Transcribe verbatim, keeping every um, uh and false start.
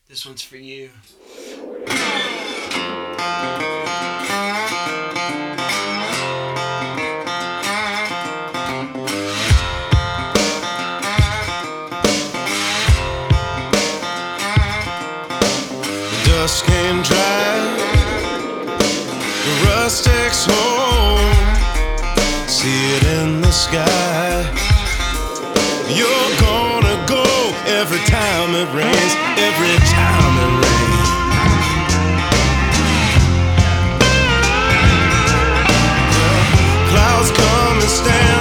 This one's for you. Dust came dry, the rust takes home. See it in the sky. You're gonna go every time it rains, every time it rains. Clouds come and stand